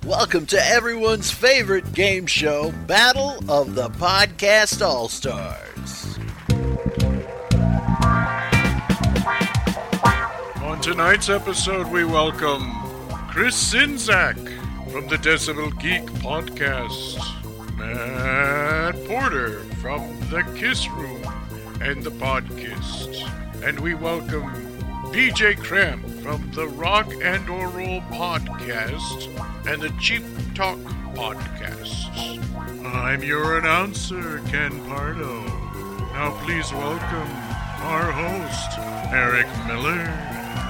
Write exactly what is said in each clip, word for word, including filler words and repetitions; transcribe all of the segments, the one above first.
Welcome to everyone's favorite game show, Battle of the Podcast All-Stars. On tonight's episode, we welcome Chris Czynszak from the Decibel Geek podcast, Matt Porter from the Kiss Room and the Podkist, and we welcome B J Cramp from the Rock and or Roll podcast and the Cheap Talk podcasts. I'm your announcer, Ken Pardo. Now please welcome our host, Eric Miller.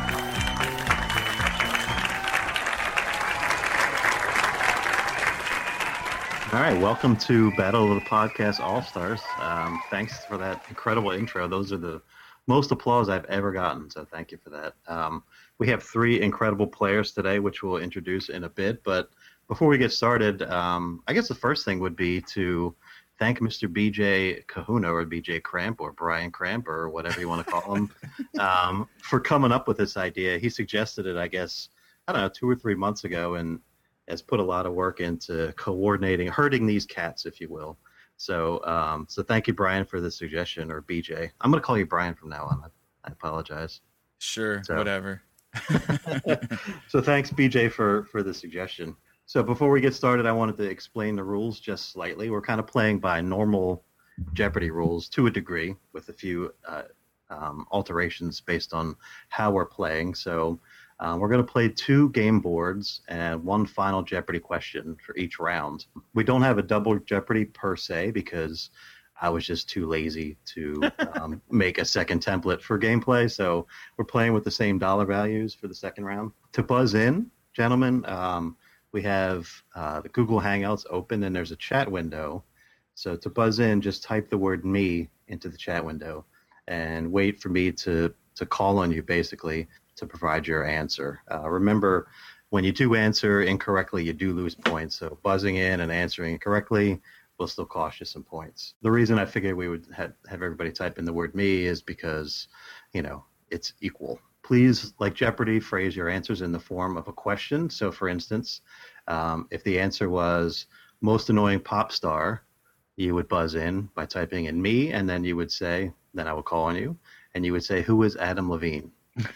All right, welcome to Battle of the Podcast All-Stars. Um, thanks for that incredible intro. Those are the most applause I've ever gotten, so thank you for that. Um, we have three incredible players today, which we'll introduce in a bit. But before we get started, um, I guess the first thing would be to thank Mister B J Kahuna, or B J Cramp, or Brian Cramp, or whatever you want to call him, um, for coming up with this idea. He suggested it, I guess, I don't know, two or three months ago, and has put a lot of work into coordinating, herding these cats, if you will. So um, so thank you, Brian, for the suggestion, or B J. I'm going to call you Brian from now on. I, I apologize. Sure, so. Whatever. So thanks, B J, for, for the suggestion. So before we get started, I wanted to explain the rules just slightly. We're kind of playing by normal Jeopardy rules to a degree, with a few uh, um, alterations based on how we're playing. So Uh, we're going to play two game boards and one final Jeopardy question for each round. We don't have a double Jeopardy per se because I was just too lazy to um, make a second template for gameplay. So we're playing with the same dollar values for the second round. To buzz in, gentlemen, um, we have uh, the Google Hangouts open and there's a chat window. So to buzz in, just type the word me into the chat window and wait for me to, to call on you, basically, to provide your answer. Uh, remember, when you do answer incorrectly, you do lose points. So buzzing in and answering correctly will still cost you some points. The reason I figured we would have, have everybody type in the word me is because, you know, it's equal. Please, like Jeopardy, phrase your answers in the form of a question. So, for instance, um, if the answer was most annoying pop star, you would buzz in by typing in me, and then you would say, then I would call on you, and you would say, who is Adam Levine?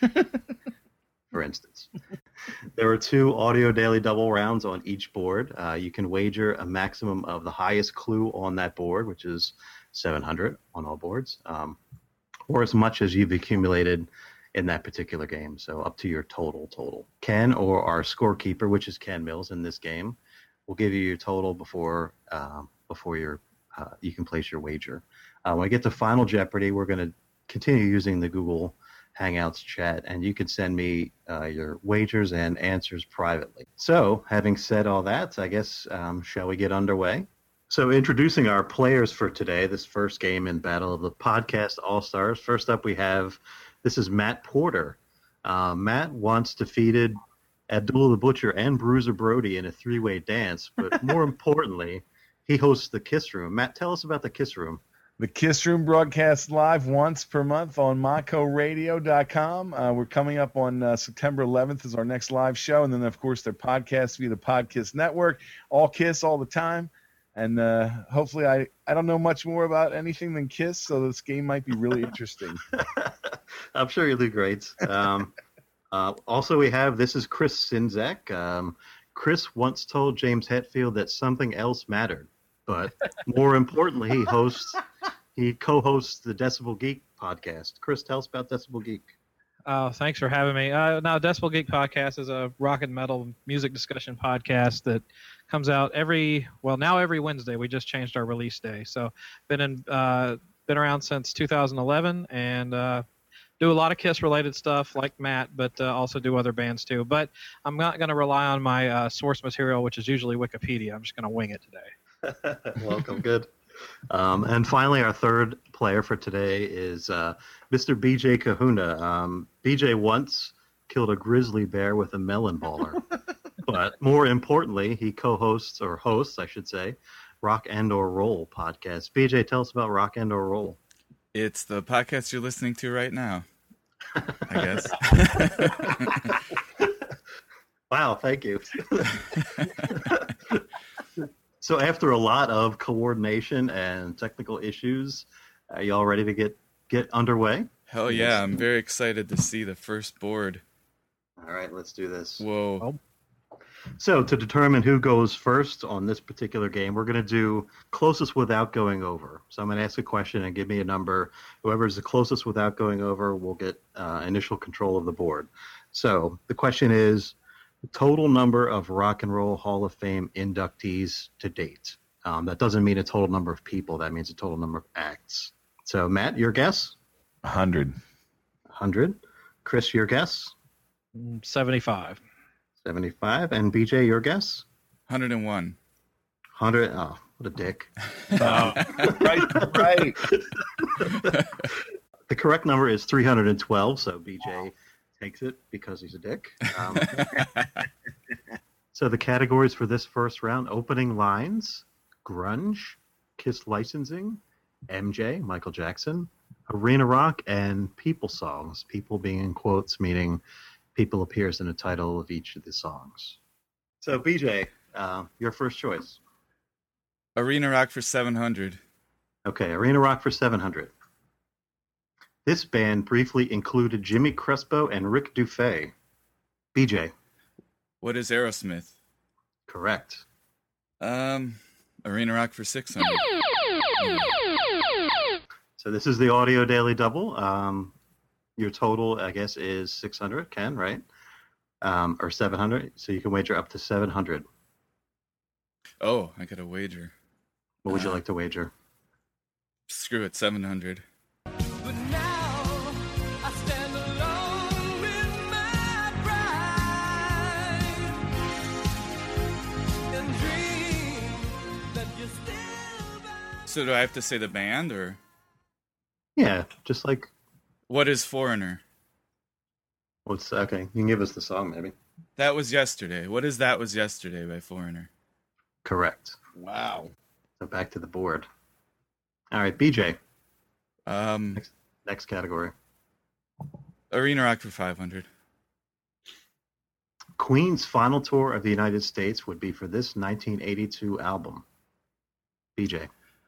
For instance. There are two audio daily double rounds on each board. Uh, you can wager a maximum of the highest clue on that board, which is seven hundred on all boards, um, or as much as you've accumulated in that particular game. So up to your total total. Ken, or our scorekeeper, which is Ken Mills in this game, will give you your total before uh, before your uh, you can place your wager. Uh, when we get to Final Jeopardy, we're going to continue using the Google Hangouts chat, and you can send me uh, your wagers and answers privately. So, having said all that, I guess, um, shall we get underway? So, introducing our players for today, this first game in Battle of the Podcast All-Stars. First up, we have, this is Matt Porter. Uh, Matt once defeated Abdullah the Butcher and Bruiser Brody in a three-way dance, but more importantly, he hosts the Kiss Room. Matt, tell us about the Kiss Room. The Kiss Room broadcasts live once per month on maco radio dot com. Uh, we're coming up on uh, September eleventh is our next live show. And then, of course, their podcast via the Podkiss Network. All Kiss all the time. And uh, hopefully I, I don't know much more about anything than Kiss, so this game might be really interesting. I'm sure you'll do great. Um, uh, also, we have, this is Chris Czynszak. Um, Chris once told James Hetfield that something else mattered. But more importantly, he hosts, he co-hosts the Decibel Geek podcast. Chris, tell us about Decibel Geek. Uh, thanks for having me. Uh, now, Decibel Geek podcast is a rock and metal music discussion podcast that comes out every, well, now every Wednesday. We just changed our release day. So been in, uh, been around since two thousand eleven, and uh, do a lot of Kiss-related stuff like Matt, but uh, also do other bands too. But I'm not going to rely on my uh, source material, which is usually Wikipedia. I'm just going to wing it today. Welcome, good. Um, and finally, our third player for today is uh, Mister B J Kahuna. Um, B J once killed a grizzly bear with a melon baller, but more importantly, he co-hosts, or hosts, I should say, Rock and or Roll podcast. B J, tell us about Rock and or Roll. It's the podcast you're listening to right now, I guess. Wow, thank you. So after a lot of coordination and technical issues, are y'all ready to get, get underway? Hell yeah, I'm very excited to see the first board. All right, let's do this. Whoa. So to determine who goes first on this particular game, we're going to do closest without going over. So I'm going to ask a question and give me a number. Whoever's the closest without going over will get uh, initial control of the board. So the question is the total number of Rock and Roll Hall of Fame inductees to date. Um, that doesn't mean a total number of people. That means a total number of acts. So Matt, your guess? one hundred. one hundred. Chris, your guess? seventy-five. seventy-five. And B J, your guess? one hundred one. one hundred. Oh, what a dick. Oh, right, right. The correct number is three hundred twelve, so B J takes it because he's a dick. Um, so the categories for this first round: opening lines, grunge, Kiss licensing, M J, Michael Jackson, arena rock, and people songs. People being in quotes, meaning people appears in the title of each of the songs. So B J, uh, your first choice. Arena Rock for seven hundred. Okay, arena rock for seven hundred. This band briefly included Jimmy Crespo and Rick Dufay. B J. What is Aerosmith? Correct. Um, Arena Rock for six hundred. So this is the Audio Daily Double. Um, your total, I guess, is six hundred, Ken, right? Um, or seven hundred. So you can wager up to seven hundred. Oh, I got a wager. What would you Uh, like to wager? Screw it, seven hundred. But now I stand alone with my pride and dream that you're still by. So do I have to say the band, or Yeah, just like, what is Foreigner? what's, okay, you can give us the song, maybe. That Was Yesterday. What is That Was Yesterday by Foreigner? Correct. Wow. So back to the board. All right, B J, Um, next, next category. Arena Rock for five hundred. Queen's final tour of the United States would be for this nineteen eighty-two album. B J.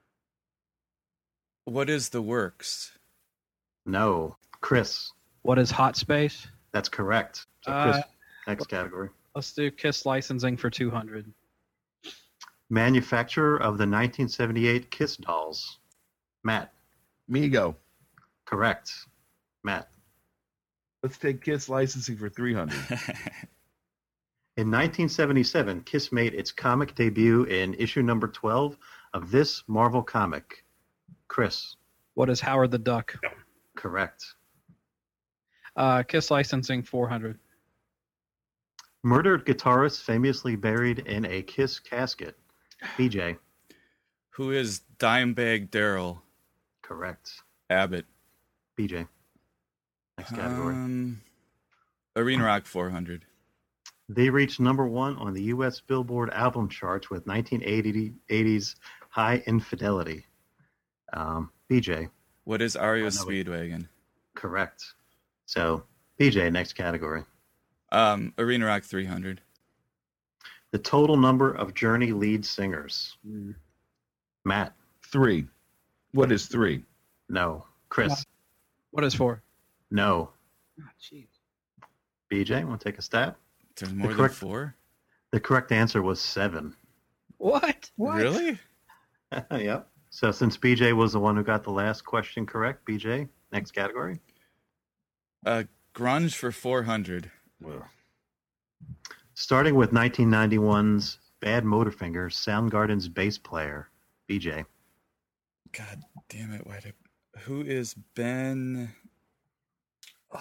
What is The Works? No. Chris. What is Hot Space? That's correct. So Uh, Chris, next category. Let's do Kiss licensing for two hundred. Manufacturer of the nineteen seventy-eight Kiss dolls. Matt. Migo. Correct. Matt. Let's take Kiss licensing for three hundred. In nineteen seventy-seven, Kiss made its comic debut in issue number twelve of this Marvel comic. Chris. What is Howard the Duck? Correct. Uh, Kiss licensing four hundred. Murdered guitarist famously buried in a Kiss casket. B J. Who is Dimebag Darrell? Correct. Abbott. B J. Next category. Um, Arena Rock four hundred. They reached number one on the U S Billboard album charts with nineteen eighties High Infidelity. Um, B J. What is R E O Oh, no, wait. Speedwagon? Correct. So, B J, next category. Um, Arena Rock three hundred. The total number of Journey lead singers. Matt. Three. What is three? No. Chris. What is four? No. Oh, jeez. B J, want to take a stab? There's more than correct- four? The correct answer was seven. What? Really? Yep. So since B J was the one who got the last question correct, B J, next category. Uh, Grunge for four hundred. Well, Starting with nineteen ninety-one's Bad Motorfinger, Soundgarden's bass player, B J. God damn it! Why did? Who is Ben? Oh.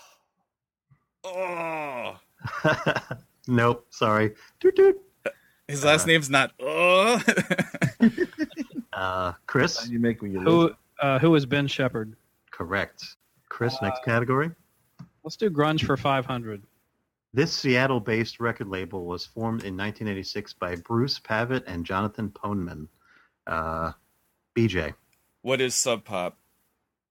Oh. Nope, sorry. Toot toot. His last Uh, name's not. Oh. Uh, Chris, you make me lose. Who uh, who is Ben Shepherd? correct. Chris, next category. Let's do grunge for five hundred. This Seattle-based record label was formed in nineteen eighty-six by Bruce Pavitt and Jonathan Poneman. Uh, B J, What is Sub Pop?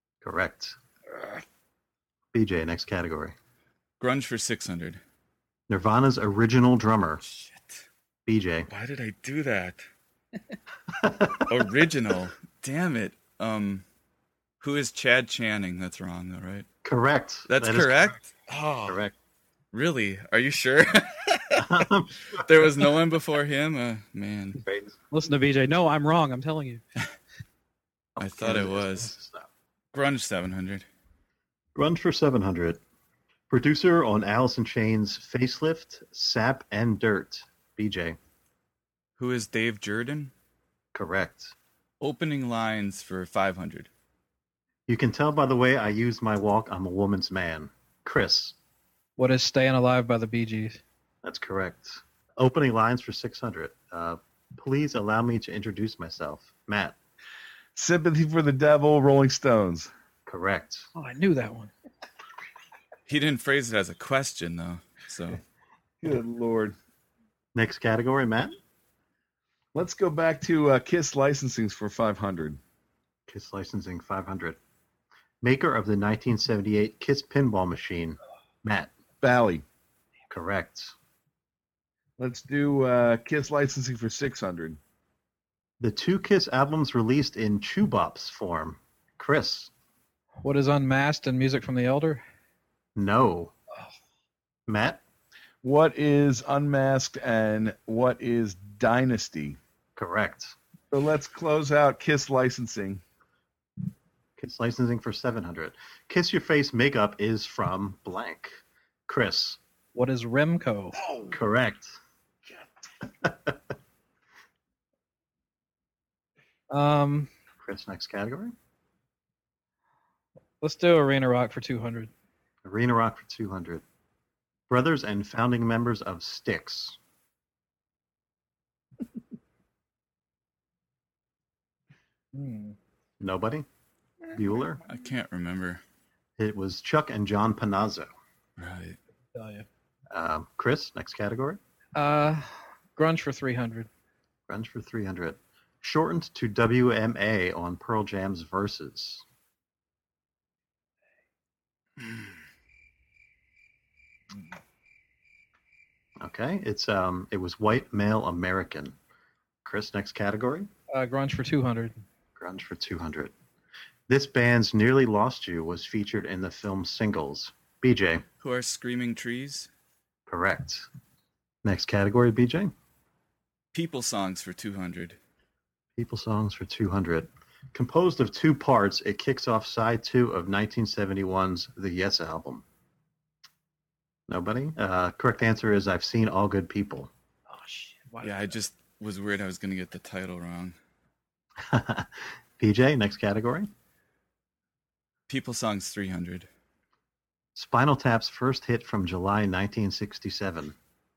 correct. B J, next category. Grunge for six hundred. Nirvana's original drummer. Shit. B J. Why did I do that? Original. Damn it. Um, who is Chad Channing? That's wrong, though, right? Correct. That's That is correct? Oh, correct. really? Are you sure? There was no one before him? Uh, man, Great. Listen to B J. No, I'm wrong. I'm telling you. I thought it was. Grunge seven hundred. Grunge for seven hundred. Producer on Alice in Chains' Facelift, Sap, and Dirt. B J. Who is Dave Jordan? Correct. Opening lines for five hundred. You can tell by the way I use my walk I'm a woman's man. Chris. What is Staying Alive by the Bee Gees? That's correct. Opening lines for six hundred. Uh, please allow me to introduce myself. Matt. Sympathy for the Devil, Rolling Stones. Correct. Oh, I knew that one. He didn't phrase it as a question, though. So Good Lord. Next category, Matt. Let's go back to uh, Kiss licensings for five hundred. Kiss licensing five hundred. Maker of the nineteen seventy-eight Kiss pinball machine. Matt. Bally. Correct. Let's do uh, Kiss licensing for six hundred. The two Kiss albums released in Chewbops form. Chris. What is Unmasked and Music from the Elder? No. Matt. What is Unmasked and what is Dynasty? Correct. So let's close out Kiss licensing. Kiss licensing for seven hundred. Kiss Your Face makeup is from blank. Chris. What is Remco? Correct. Um, Chris, next category. let's do Arena Rock for two hundred. Arena Rock for two hundred. Brothers and founding members of Styx. Hmm. Nobody? Bueller? I can't remember. It was Chuck and John Panazzo. Right. Tell you. Um, Chris, next category. Uh, Grunge for three hundred. Grunge for three hundred. Shortened to W M A on Pearl Jam's Verses. Okay, it's um, it was White Male American. Chris, next category. Uh, Grunge for two hundred. Grunge for two hundred. This band's Nearly Lost You was featured in the film Singles. B J. Who are Screaming Trees? Correct. Next category, B J. People songs for two hundred. People songs for two hundred. Composed of two parts, it kicks off side two of nineteen seventy-one's The Yes album. Nobody? Uh, correct answer is I've Seen All Good People. Oh, shit. Why Yeah, I just was worried I was going to get the title wrong. P J, next category. People songs three hundred. Spinal Tap's first hit from July nineteen sixty-seven.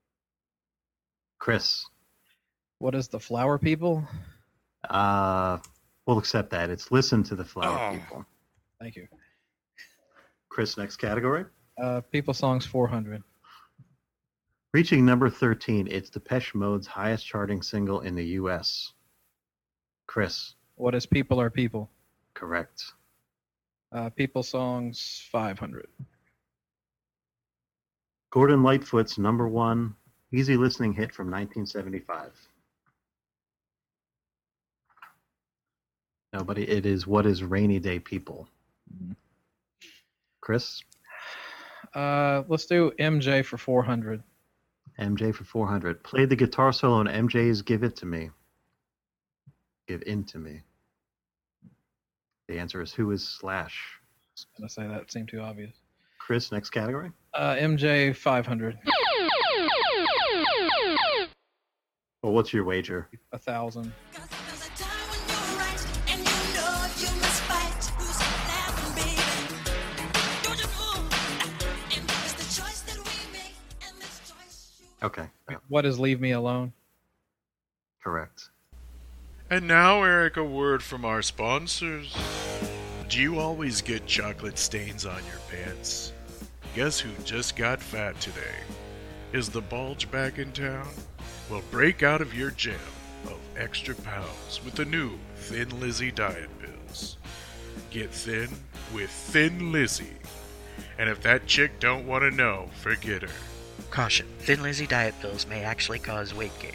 Chris. What is the Flower People? Uh, we'll accept that. It's Listen to the Flower Oh. People. Thank you. Chris, next category. Uh, People Songs four hundred. Reaching number thirteen, it's Depeche Mode's highest charting single in the U S. Chris. What is People Are People? Correct. Uh, People Songs five hundred. Gordon Lightfoot's number one easy listening hit from nineteen seventy-five. Nobody. It is What is Rainy Day People. Chris. Uh, let's do M J for four hundred. M J for four hundred. Played the guitar solo on M J's Give It to Me. Give In to Me. The answer is Who is Slash? I was gonna say that seemed too obvious. Chris, next category. Uh, M J five hundred. Well, what's your wager? A thousand. There's a time when you're right, and you know you must fight. Who's laughing, baby? Don't you know? And it's the choice that we make, and this choice you Okay, yeah, What is Leave Me Alone? correct. And now, Eric, a word from our sponsors. Do you always get chocolate stains on your pants? Guess who just got fat today? Is the bulge back in town? Well, break out of your jam of extra pounds with the new Thin Lizzy diet pills. Get thin with Thin Lizzy. And if that chick don't want to know, forget her. Caution, Thin Lizzy diet pills may actually cause weight gain.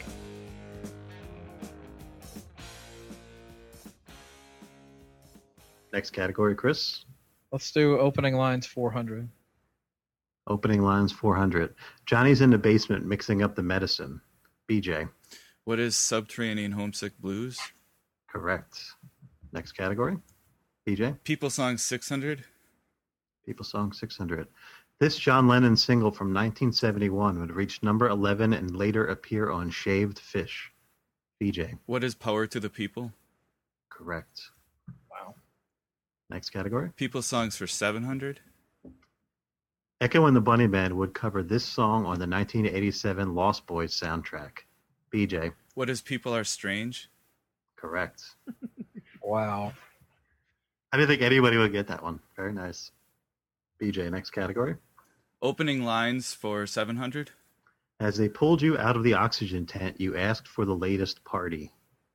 Next category, Chris. Let's do opening lines four hundred. Opening lines four hundred. Johnny's in the basement mixing up the medicine. B J. What is Subterranean Homesick Blues? Correct. Next category. B J. People Song six hundred. People Song six hundred. This John Lennon single from nineteen seventy-one would reach number eleven and later appear on Shaved Fish. B J. What is Power to the People? Correct. Wow. Next category. People Songs for seven hundred. Echo and the Bunny Band would cover this song on the nineteen eighty-seven Lost Boys soundtrack. B J. What is People Are Strange? Correct. Wow. I didn't think anybody would get that one. Very nice. B J, next category. Opening lines for seven hundred. As they pulled you out of the oxygen tent, you asked for the latest party.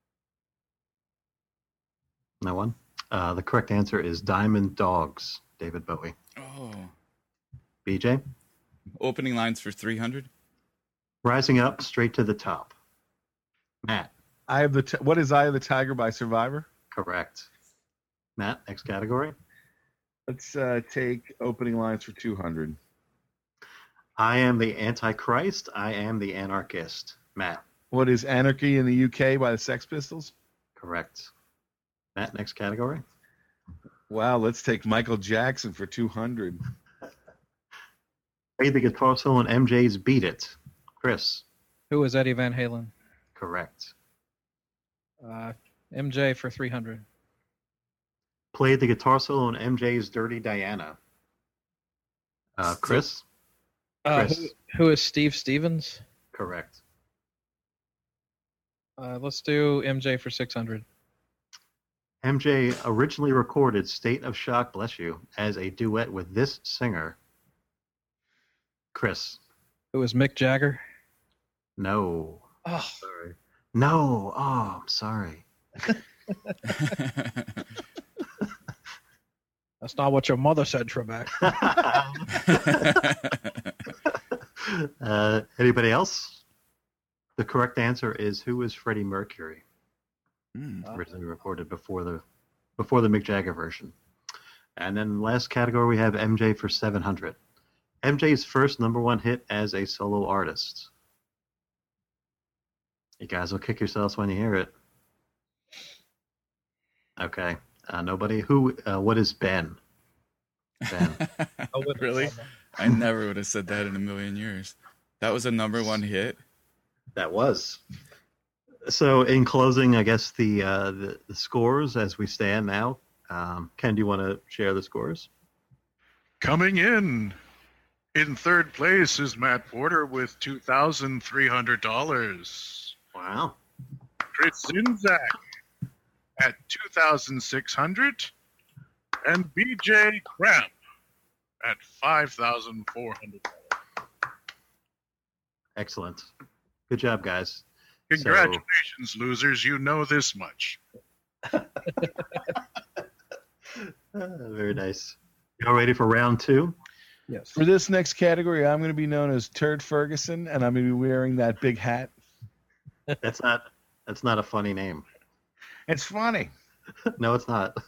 No one? Uh, the correct answer is Diamond Dogs, David Bowie. Oh. B J? Opening lines for three hundred. Rising Up, Straight to the Top. Matt? I have the t- what is Eye of the Tiger by Survivor? Correct. Matt, next category. Let's uh, take opening lines for two hundred. I am the Antichrist. I am the Anarchist. Matt? What is Anarchy in the U K by the Sex Pistols? Correct. Matt, next category. Wow, let's take Michael Jackson for two hundred. Play the guitar solo on M J's Beat It. Chris? Who is Eddie Van Halen? Correct. Uh, M J for three hundred. Played the guitar solo on M J's Dirty Diana. Uh, Chris? Uh, Chris. who, who is Steve Stevens? Correct. Uh, let's do M J for six hundred. M J originally recorded State of Shock, bless you, as a duet with this singer. Chris? Who is Mick Jagger? No. Oh, Sorry. No. Oh, I'm sorry. that's not what your mother said, Trebek. uh, anybody else? The correct answer is who is Freddie Mercury? Mm. Originally recorded before the before the Mick Jagger version. And then last category we have M J for seven hundred. M J's first number one hit as a solo artist. You guys will kick yourselves when you hear it. Okay. Uh, nobody? Who? Uh, what is Ben? Ben. Really? I never would have said that in a million years. That was a number one hit. That was. So, in closing, I guess the uh, the, the scores as we stand now. Um, Ken, do you want to share the scores? Coming in in third place is Matt Porter with two thousand three hundred dollars. Wow. Chris Zinzak at two thousand six hundred dollars. And B J Cramp at five thousand four hundred dollars. Excellent. Good job, guys. Congratulations, losers. You know this much. Uh, very nice. Y'all ready for round two? Yes. For this next category, I'm going to be known as Turd Ferguson, and I'm going to be wearing that big hat. That's not that's not a funny name. It's funny. No, it's not.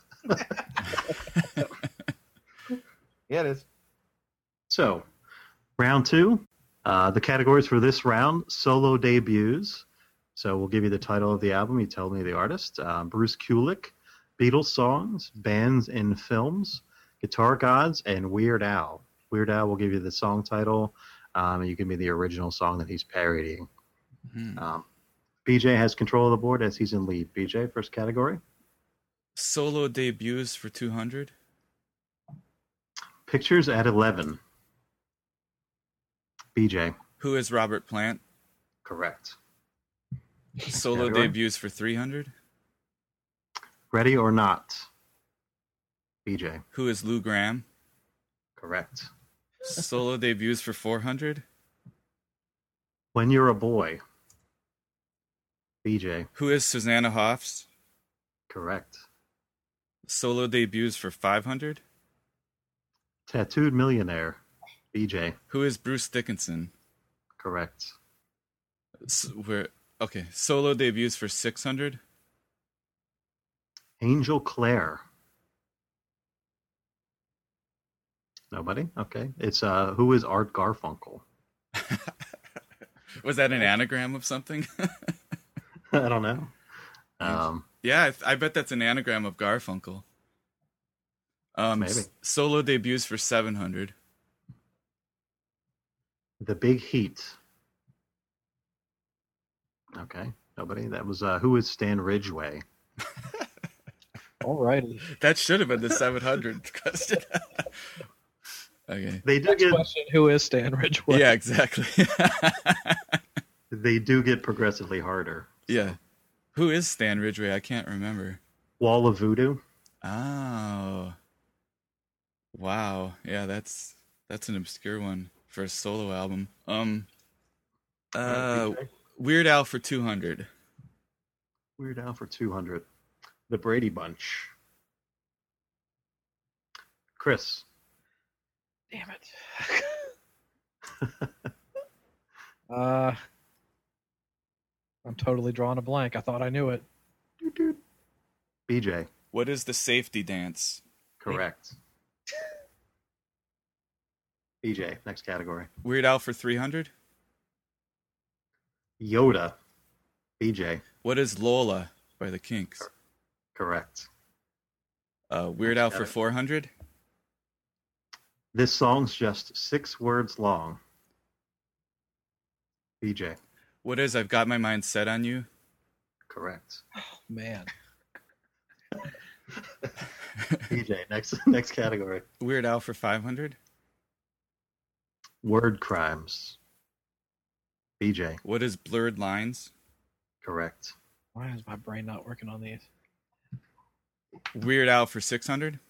Yeah, it is. So, round two. Uh, the categories for this round: solo debuts. So we'll give you the title of the album. You tell me the artist. Uh, Bruce Kulick, Beatles songs, bands in films, Guitar Gods, and Weird Al. Weird Al will give you the song title. Um, and you give me the original song that he's parodying. Mm. Um, B J has control of the board as he's in lead. B J, first category. Solo debuts for two hundred. Pictures at eleven. B J. Who is Robert Plant? Correct. Solo Category? debuts for three hundred. Ready or Not. B J. Who is Lou Gramm? Correct. Solo debuts for four hundred. When You're a Boy. B J. Who is Susanna Hoffs? Correct. Solo debuts for five hundred. Tattooed Millionaire. B J. Who is Bruce Dickinson? Correct. S- we're okay. Solo debuts for six hundred. Angel Clare. Nobody? Okay. It's uh who is Art Garfunkel? Was that an anagram of something? I don't know. Um Yeah, I, th- I bet that's an anagram of Garfunkel. Um, Maybe. s- solo debuts for seven hundred. The Big Heat. Okay. Nobody. That was uh who is Stan Ridgway? Alrighty. That should have been the seven hundred question. Okay. They do Next get question: Who is Stan Ridgway? Yeah, exactly. they do get progressively harder. Yeah. Who is Stan Ridgway? I can't remember. Wall of Voodoo. Oh. Wow. Yeah, that's that's an obscure one for a solo album. Um uh Weird Al for two hundred. Weird Al for two hundred. The Brady Bunch. Chris. Damn it. uh, I'm totally drawing a blank. I thought I knew it. B J. What is the safety dance? Correct. B J. Next category. Weird Al for three hundred. Yoda. B J. What is Lola by the Kinks? Correct. Uh, Weird Al for four hundred. This song's just six words long. B J. What is I've Got My Mind Set on You? Correct. Man. B J. Next next category. Weird Al for five hundred. Word crimes. B J. What is Blurred Lines? Correct. Why is my brain not working on these? Weird Al for six hundred.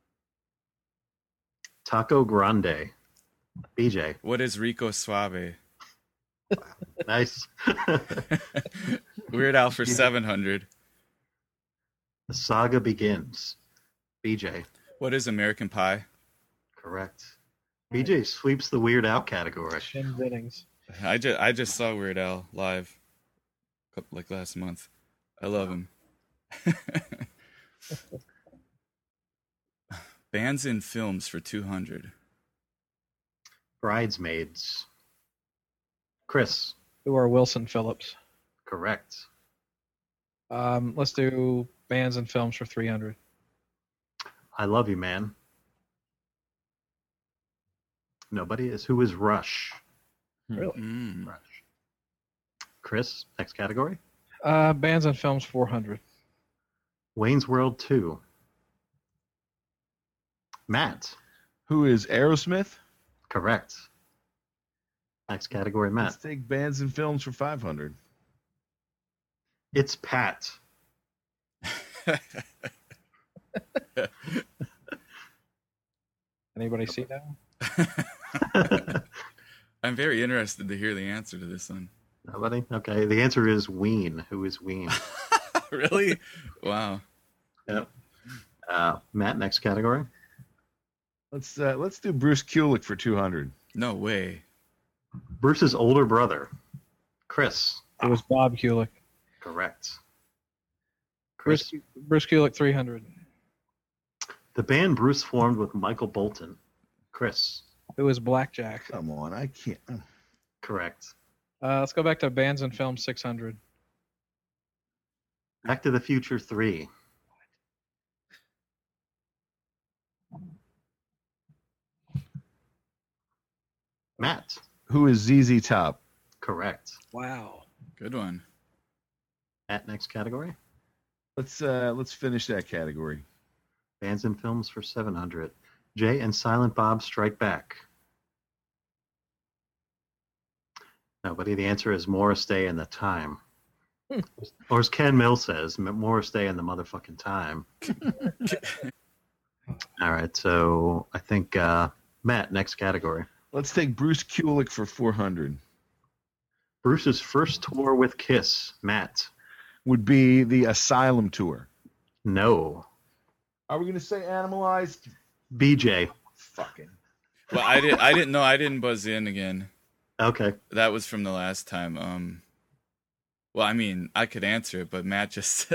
Taco Grande. B J. What is Rico Suave? Nice. Weird Al for seven hundred. The saga begins. B J. What is American Pie? Correct. B J sweeps the Weird Al category. Shin Bennings. I just I just saw Weird Al live, couple- like last month. I love him. Bands and films for two hundred. Bridesmaids. Chris. Who are Wilson Phillips? Correct. Um, let's do bands and films for three hundred. I Love You, Man. Nobody is. Who is Rush? Really? Mm. Rush. Chris, next category. Uh, bands and films four hundred. Wayne's World two. Matt. Who is Aerosmith? Correct. Next category, Matt. Let's take bands and films for five hundred. It's Pat. Anybody see that? I'm very interested to hear the answer to this one. Nobody? Okay. The answer is Ween. Who is Ween? Really? Wow. Yep. Uh, Matt, next category. Let's uh, let's do Bruce Kulick for two hundred. No way. Bruce's older brother. Chris. It was Bob Kulick. Correct. Bruce, Chris. Bruce Kulick three hundred. The band Bruce formed with Michael Bolton. Chris. It was Blackjack. Come on, I can't. Correct. Uh, let's go back to bands and films six hundred. Back to the Future three. Matt. Who is Z Z Top? Correct. Wow. Good one. Matt, next category. Let's uh, let's finish that category. Bands and films for seven hundred. Jay and Silent Bob Strike Back. Nobody. The answer is Morris Day and the Time. Or as Ken Mill says, M- Morris Day and the motherfucking time. All right. So I think, uh, Matt, next category. Let's take Bruce Kulick for four hundred. Bruce's first tour with Kiss. Matt. Would be the Asylum tour. No. Are we going to say Animalized? B J. Fucking. Well, I didn't. I didn't know. I didn't buzz in again. Okay. That was from the last time. Um, well, I mean, I could answer it, but Matt just.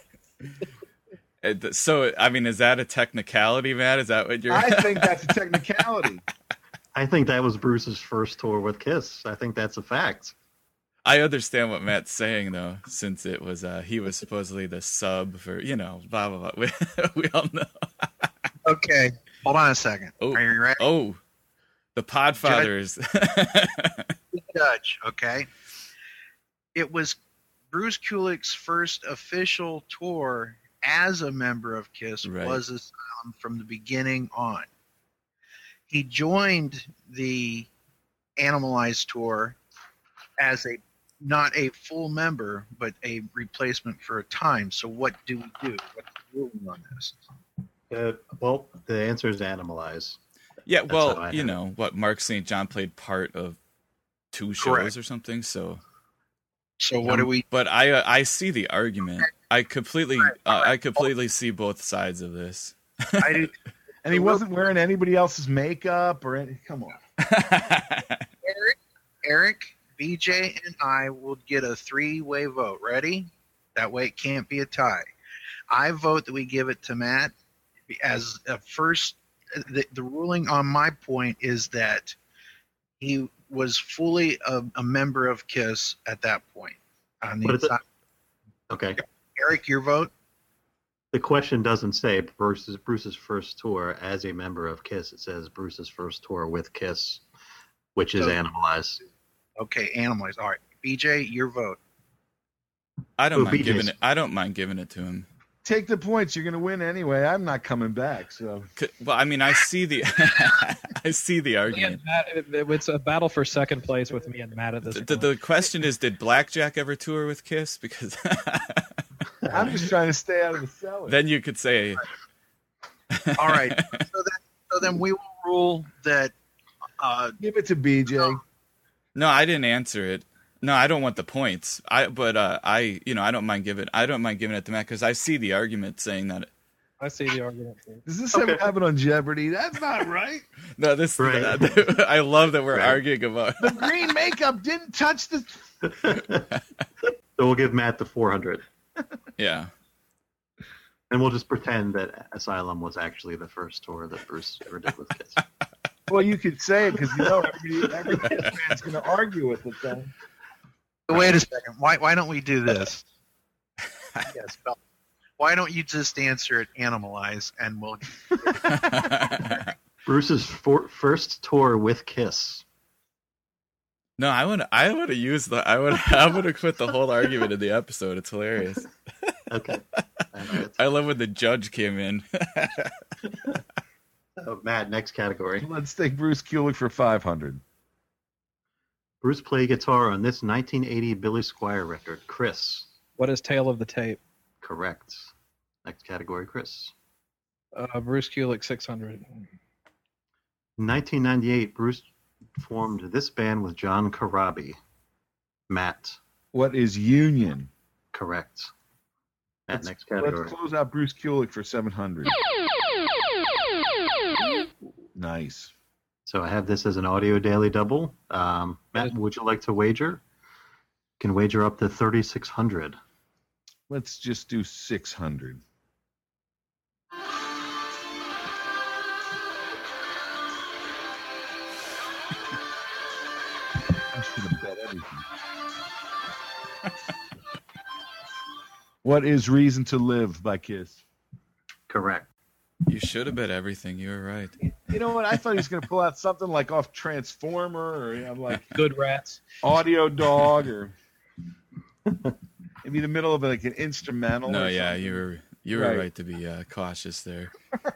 It- so, I mean, is that a technicality, Matt? Is that what you're? I think that's a technicality. I think that was Bruce's first tour with Kiss. I think that's a fact. I understand what Matt's saying, though, since it was uh, he was supposedly the sub for, you know, blah blah blah. We, we all know. Okay, hold on a second. Oh, Are you ready? oh, the Podfathers. Judge, okay? It was Bruce Kulick's first official tour as a member of Kiss Right. was Asylum from the beginning on. He joined the Animalized tour as a not a full member, but a replacement for a time. So what do we do? What's the ruling on this? Uh, well, the answer is Animalize. Yeah, That's how well, I you have know what? Mark Saint John played part of two shows Correct. or something, so. So what do we? But I uh, I see the argument. I completely uh, I completely see both sides of this. I do. And he wasn't wearing anybody else's makeup or any. Come on. Eric, Eric, B J, and I will get a three-way vote. Ready? That way it can't be a tie. I vote that we give it to Matt as a first. The, the ruling on my point is that he was fully a, a member of Kiss at that point. On the But it's a- inside. Okay. Eric, your vote? The question doesn't say Bruce's Bruce's first tour as a member of Kiss. It says Bruce's first tour with Kiss, which is So- Animalize. Okay, Animals. All right. B J, your vote. I don't Oh, mind B J's. giving it. I don't mind giving it to him. Take the points. You're going to win anyway. I'm not coming back. So C- Well, I mean, I see the I see the Me and argument. Matt, it- it- it's a battle for second place with me and Matt at this The, point. the question is, did Blackjack ever tour with Kiss? Because I'm just trying to stay out of the cellar. then you could say, All right. so, then, so then we will rule that. Uh, Give it to B J. no, I didn't answer it. No, I don't want the points. I but uh, I you know I don't mind giving I don't mind giving it to Matt because I see the argument saying that. I see the argument. Too. Does this Okay. ever happen on Jeopardy? That's not right. No, this Right. I love that we're Right. arguing about. The green makeup didn't touch the. So we'll give Matt the four hundred. Yeah. And we'll just pretend that Asylum was actually the first tour that Bruce ever did with Kiss. Well, you could say it because you know everybody, every Kiss fan's going to argue with it. Then wait a second. Why why don't we do this? Yes. Bill. Why don't you just answer it, Animalize, and we'll. Bruce's for, first tour with Kiss. No, I would I would have used the I would I would have put the whole argument in the episode. It's hilarious. Okay. All right. I love when the judge came in. So, Matt, next category. let's take Bruce Kulick for five hundred. Bruce played guitar on this nineteen eighty Billy Squier record. Chris. What is tail of the tape? Correct. Next category, Chris. Uh, Bruce Kulick, six hundred. In nineteen ninety-eight, Bruce formed this band with John Corabi. Matt. What is Union? Correct. Matt, Let's, next let's category. close out Bruce Kulick for seven hundred. Nice. So I have this as an audio daily double. Um, Matt, would you like to wager? You can wager up to thirty-six hundred. Let's just do six hundred. I should have bet everything. What is Reason to Live by Kiss? Correct. You should have bet everything. You were right. You know what? I thought he was going to pull out something like off Transformer or you know, like Good Rats. Audio Dog or maybe the middle of like an instrumental. No, or yeah, something. you were you were Right. right, to be uh, cautious there.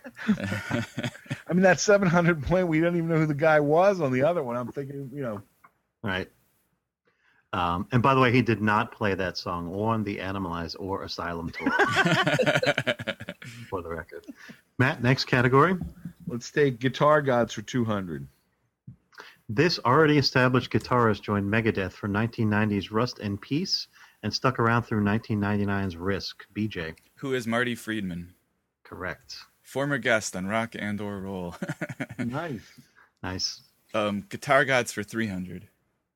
I mean, that seven hundred point, we don't even know who the guy was on the other one. I'm thinking, you know. Right. Um, and by the way, he did not play that song on the Animalize or Asylum tour, for the record. Matt, next category. Let's take Guitar Gods for two hundred. This already established guitarist joined Megadeth for nineteen ninety's Rust in Peace and stuck around through nineteen ninety-nine's Risk. B J. Who is Marty Friedman? Correct. Former guest on Rock and or Roll. Nice. Nice. um, Guitar Gods for three hundred.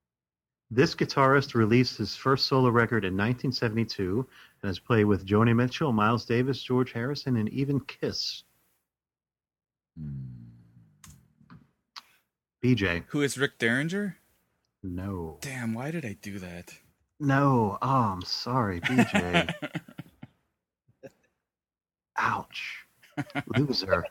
This guitarist released his first solo record in nineteen seventy-two and has played with Joni Mitchell, Miles Davis, George Harrison, and even Kiss. B J. Who is Rick Derringer? No. Damn, why did I do that? No. Oh, I'm sorry, B J. Ouch. Loser.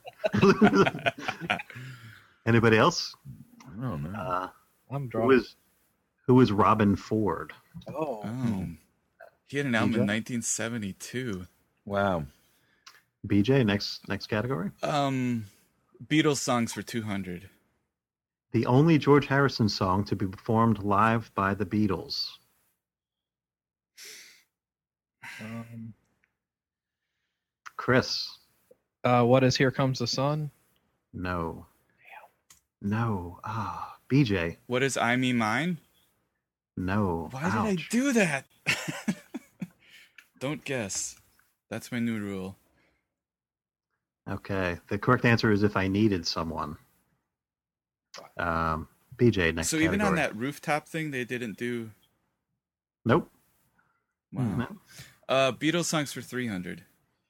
Anybody else? Oh, no. Uh, I'm who drunk. is who is Robin Ford? Oh. Oh. He had an album B J? in nineteen seventy-two. Wow. B J, next next category. Um, Beatles songs for two hundred. The only George Harrison song to be performed live by the Beatles. Um, Chris. uh, what is Here Comes the Sun? No. No. Ah, B J. What is I Me Mine? No. Why did I do that? Don't guess. That's my new rule. Okay. The correct answer is If I Needed Someone. Um, B J, next So category. even on that rooftop thing, they didn't do. Nope. Wow. No. Uh, Beatles songs for three hundred.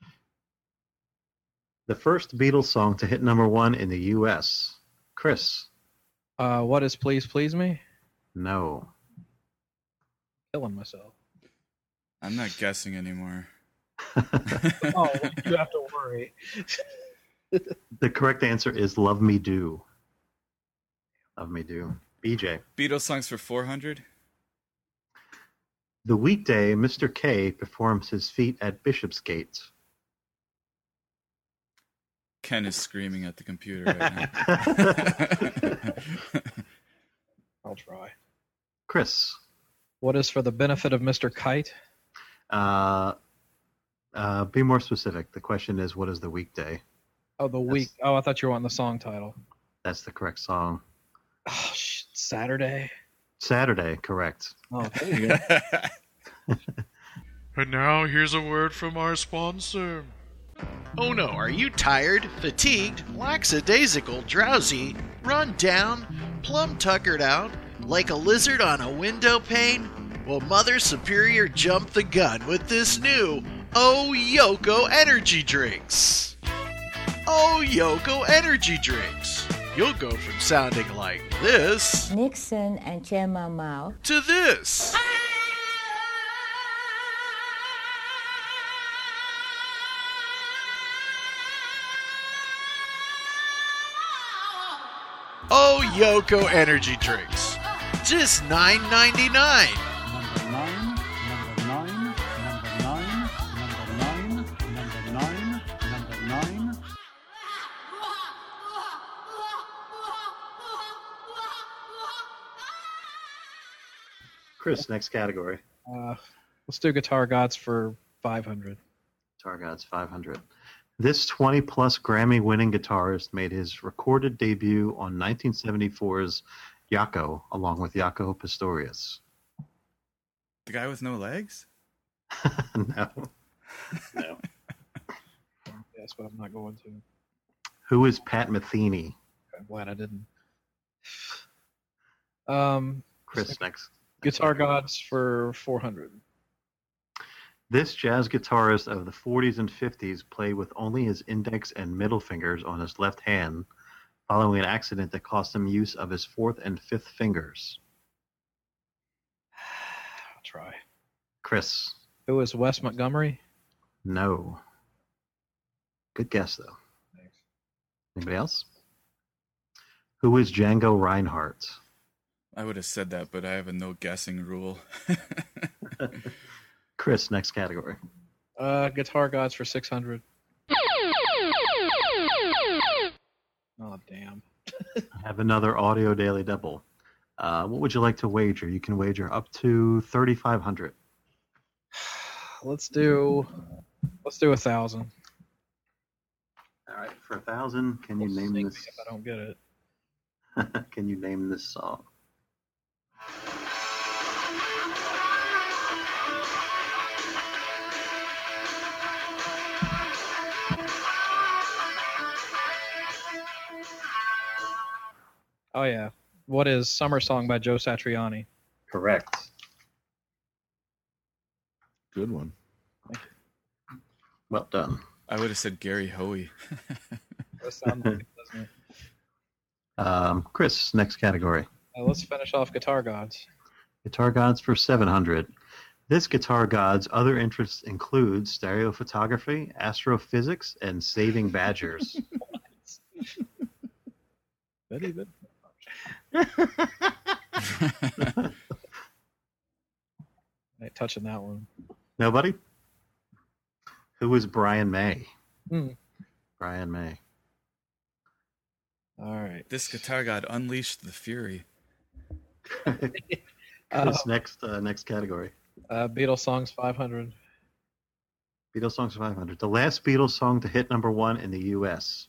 The first Beatles song to hit number one in the U S. Chris. Uh, what is Please Please Me? No. Killing myself. I'm not guessing anymore. Oh, you have to worry. The correct answer is Love Me Do. Love Me Do. B J. Beatles songs for four hundred. The weekday, Mister K performs his feat at Bishopsgate. Ken is screaming at the computer right now. I'll try. Chris. What is for the benefit of Mister Kite? Uh, uh, be more specific. The question is, what is the weekday? Oh, the week. Oh, I thought you were on the song title. That's the correct song. Oh, shit. Saturday. Saturday, correct. Oh, there you go. And now here's a word from our sponsor. Oh no, are you tired, fatigued, lackadaisical, drowsy, run down, plumb tuckered out, like a lizard on a window pane? Well, Mother Superior jumped the gun with this new Oh Yoko energy drinks. Oh Yoko energy drinks. You'll go from sounding like this Nixon and Chairman Mao. to this. Oh Yoko energy drinks. Just nine ninety-nine. Number nine, number nine, number nine, number nine, number nine, number nine. Chris, next category. Uh, let's do Guitar Gods for five hundred. Guitar Gods five hundred. This twenty-plus Grammy-winning guitarist made his recorded debut on nineteen seventy-four's Yako, along with Jaco Pastorius. The guy with no legs? No. No. Yes, but I'm not going to. Who is Pat Metheny? I'm glad I didn't. Um, Chris, next. Guitar Gods for four hundred. This jazz guitarist of the forties and fifties played with only his index and middle fingers on his left hand, following an accident that cost him use of his fourth and fifth fingers. I'll try. Chris. Who is Wes Montgomery? No. Good guess, though. Thanks. Anybody else? Who is Django Reinhardt? I would have said that, but I have a no guessing rule. Chris, next category. Uh, Guitar Gods for six hundred. Oh, damn. I have another Audio Daily Double. Uh, what would you like to wager? You can wager up to thirty-five hundred. Let's do. Let's do a thousand. All right, for a thousand, can you name Sing this? me if I don't get it. Can you name this song? Oh yeah. What is Summer Song by Joe Satriani? Correct. Good one. Well done. I would have said Gary Hoey. That sounds like it, doesn't it? Um, Chris, next category. Uh, let's finish off Guitar Gods. Guitar Gods for seven hundred. This Guitar God's other interests include stereo photography, astrophysics, and saving badgers. Very good. I ain't touching that one. Nobody? Who is Brian May? Hmm. Brian May. All right. This Guitar God unleashed the fury. Chris, Uh, next uh, next category. uh, Beatles songs five hundred. Beatles songs five hundred. The last Beatles song to hit number one in the U S.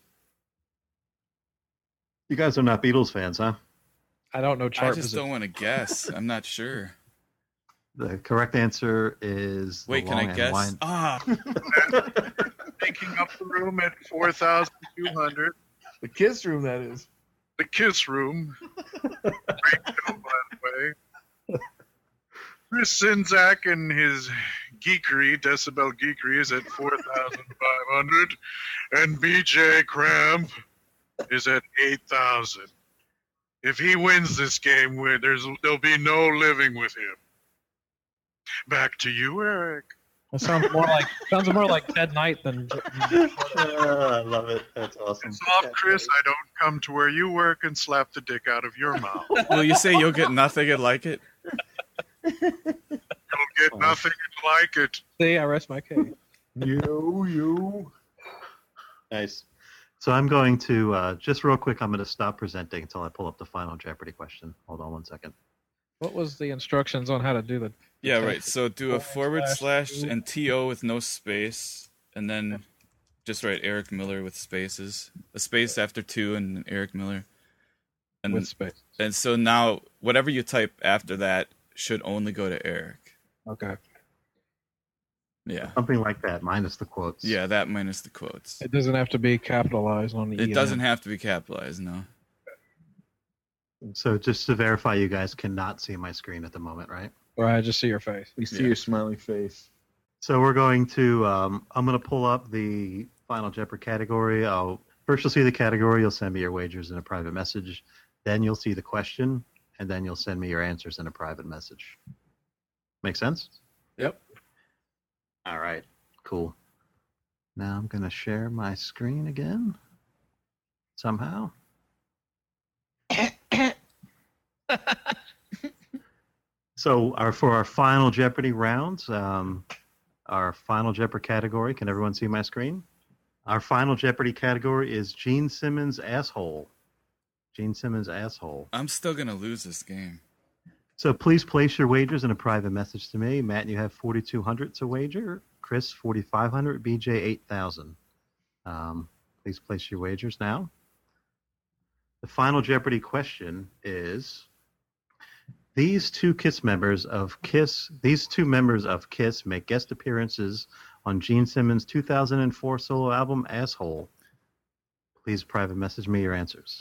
You guys are not Beatles fans, huh? I don't know I chart just position. don't want to guess. I'm not sure. The correct answer is. The Wait, can Long I and guess? Wine- Ah, Taking up the room at four thousand two hundred. The Kiss Room, that is. The Kiss Room. Great show, by the way. Chris Sinzak and his geekery, Decibel Geekery, is at four thousand five hundred. And B J Cramp is at eight thousand. If he wins this game, where there's there'll be no living with him. Back to you, Eric. That sounds more like sounds more like Ted Knight than. Ah, I love it. That's awesome. It's off, Chris. I don't come to where you work and slap the dick out of your mouth. will you say you'll get nothing and like it? You'll get nothing like it. See, I rest my case. You, you. Nice. So I'm going to, uh, just real quick, I'm going to stop presenting until I pull up the final Jeopardy question. Hold on one second. What was the instructions on how to do the? Yeah, Okay. right. So do a forward slash and T O with no space, and then just write Eric Miller with spaces. A space after two and Eric Miller. And With space. And so now whatever you type after that should only go to Eric. Okay. Yeah. Something like that, minus the quotes. Yeah, that minus the quotes. It doesn't have to be capitalized on the. It E doesn't end. have to be capitalized, no. So just to verify, you guys cannot see my screen at the moment, right? Right, I just see your face. We see Yeah. your smiling face. So we're going to, um, I'm going to pull up the final Jeopardy category. I'll, first you'll see the category. You'll send me your wagers in a private message. Then you'll see the question, and then you'll send me your answers in a private message. Make sense? Yep. All right, cool. Now I'm going to share my screen again somehow. So our for our final Jeopardy rounds, um, our final Jeopardy category, can everyone see my screen? Our final Jeopardy category is Gene Simmons' asshole. Gene Simmons' asshole. I'm still going to lose this game. So please place your wagers in a private message to me. Matt, you have forty-two hundred to wager. Chris, forty-five hundred. B J, eight thousand. Um, please place your wagers now. The final Jeopardy question is: These two Kiss members of Kiss, these two members of Kiss make guest appearances on Gene Simmons' two thousand four solo album "Asshole." Please private message me your answers.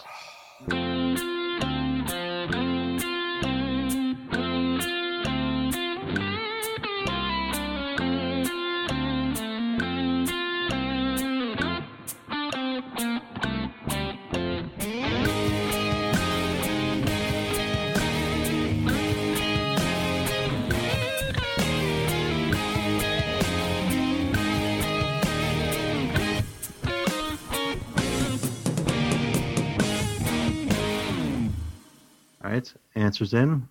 All right, answers in.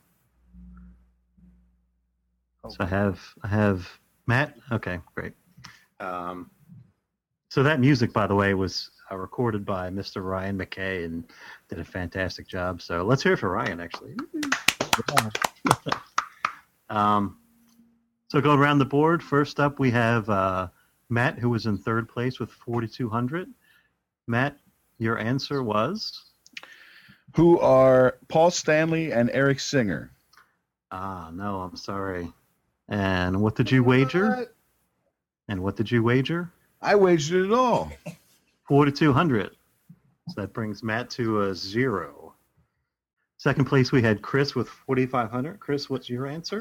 So I have I have Matt. Okay, great. Um, so that music, by the way, was uh, recorded by Mister Ryan McKay and did a fantastic job. So let's hear it for Ryan, actually. um, so going around the board, first up we have uh, Matt, who was in third place with forty-two hundred. Matt, your answer was? Who are Paul Stanley and Eric Singer? Ah, no, I'm sorry. And what did you wager? And what did you wager? I wagered it all. forty-two hundred. So that brings Matt to a zero. Second place, we had Chris with forty-five hundred. Chris, what's your answer?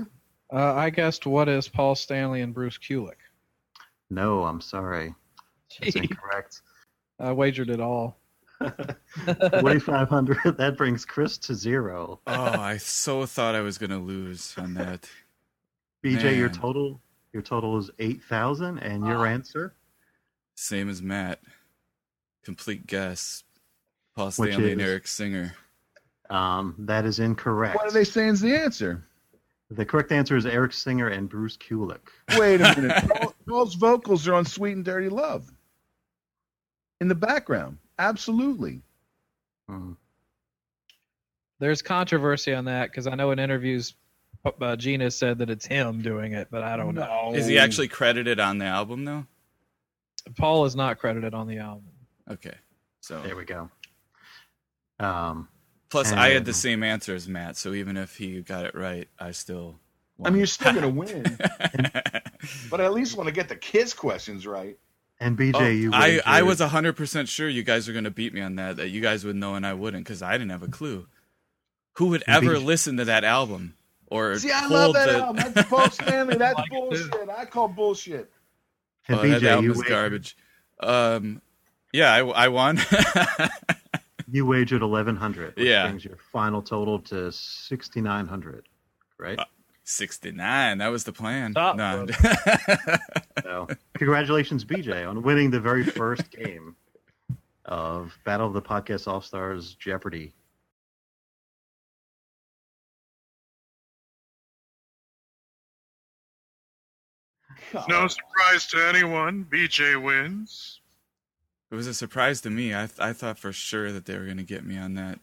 Uh, I guessed what is Paul Stanley and Bruce Kulick. No, I'm sorry. That's incorrect. I wagered it all. twenty-five hundred. That brings Chris to zero. Oh, I so thought I was gonna lose on that. B J, your Man. total your total is eight thousand, and your answer? Same as Matt. Complete guess. Paul Which Stanley and is- Eric Singer. Um, that is incorrect. What are they saying is the answer? The correct answer is Eric Singer and Bruce Kulick. Wait a minute. Paul- Paul's vocals are on Sweet and Dirty Love. In the background. Absolutely. Hmm. There's controversy on that because I know in interviews, uh, Gina said that it's him doing it, but I don't know. Is he actually credited on the album though? Paul is not credited on the album. Okay. So There we go. Um, plus I had the and- same answer as Matt, so even if he got it right, I still I mean, you're still going to win. But I at least want to get the kids' questions right. And B J, Oh, you I, wagered- I was one hundred percent sure you guys were going to beat me on that, that you guys would know and I wouldn't, because I didn't have a clue. Who would And ever B J listen to that album? Or See, I hold love that the... album. That's Paul Stanley. That's Like it bullshit. too. I call bullshit. and Oh, B J, that album you is wagered, garbage. Um, yeah, I, I won. you wagered eleven hundred, which Yeah. brings your final total to sixty-nine hundred, right? Uh, sixty-nine. That was the plan. Stop, No. So, congratulations, B J, on winning the very first game of Battle of the Podcast All-Stars Jeopardy. No surprise to anyone. B J wins. It was a surprise to me. I th- I thought for sure that they were going to get me on that.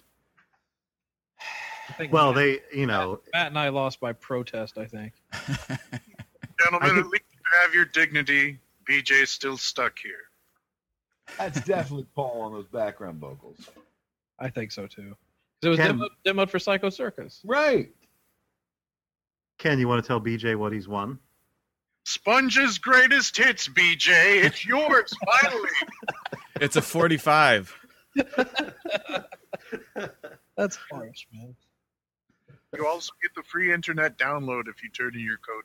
I think Well, Matt, they, you know, Matt and I lost by protest, I think. Gentlemen, I at least you have your dignity. B J's still stuck here. That's definitely Paul on those background vocals. I think so too. 'Cause it was Ken- demoed, demoed for Psycho Circus. Right. Ken, you want to tell B J what he's won? Sponge's greatest hits, B J. It's yours, finally. It's a forty-five. That's harsh, man. You also get the free internet download if you turn in your code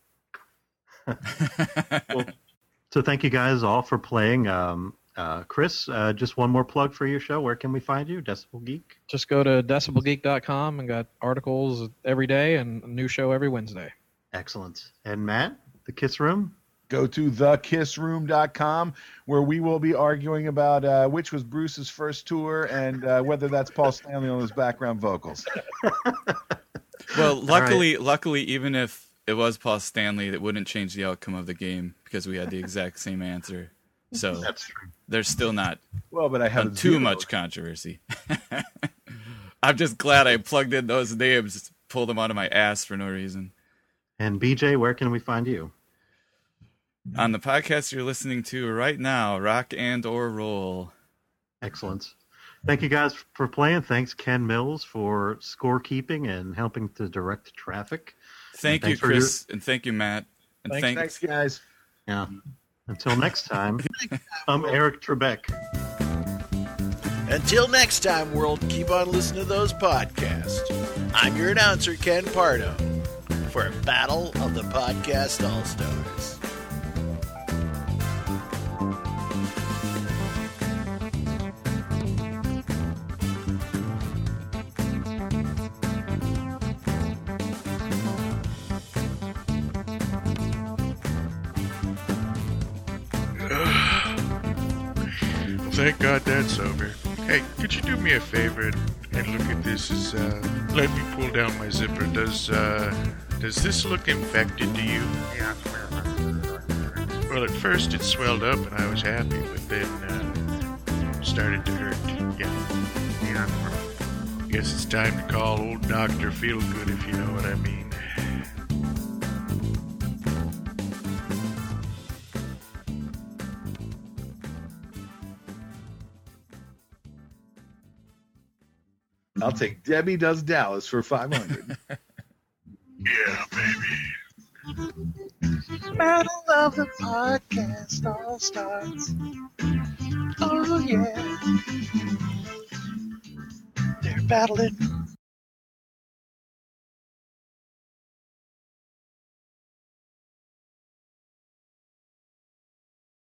now. Well, so thank you guys all for playing. Um, uh, Chris, uh, just one more plug for your show. Where can we find you? Decibel Geek? Just go to decibel geek dot com and got articles every day and a new show every Wednesday. Excellent. And Matt, the Kiss Room? Go to the kiss room dot com where we will be arguing about uh, which was Bruce's first tour and uh, whether that's Paul Stanley on his background vocals. Well, luckily, luckily, even if it was Paul Stanley, it wouldn't change the outcome of the game because we had the exact same answer. So That's true. there's still not Well, but I have uh, a too zero. much controversy. I'm just glad I plugged in those names, pulled them out of my ass for no reason. And B J, where can we find you? On the podcast you're listening to right now, Rock and or Roll. Excellent. Thank you guys for playing. Thanks, Ken Mills, for scorekeeping and helping to direct traffic. Thank you, Thanks for Chris, and thank you, Matt. And Thanks, thanks, Thanks, guys. Yeah. Until next time, I'm Eric Trebek. Until next time, world, keep on listening to those podcasts. I'm your announcer, Ken Pardo, for Battle of the Podcast All-Stars. Thank God that's over. Hey, could you do me a favor and look at this? Is uh, let me pull down my zipper. Does uh, does this look infected to you? Yeah. Well, at first it swelled up and I was happy, but then uh, it started to hurt. Yeah. Yeah. Guess it's time to call old Doctor Feelgood, if you know what I mean. I'll take Debbie Does Dallas for five hundred. Yeah, baby. Battle of the Podcast All-Stars. Oh, yeah. They're battling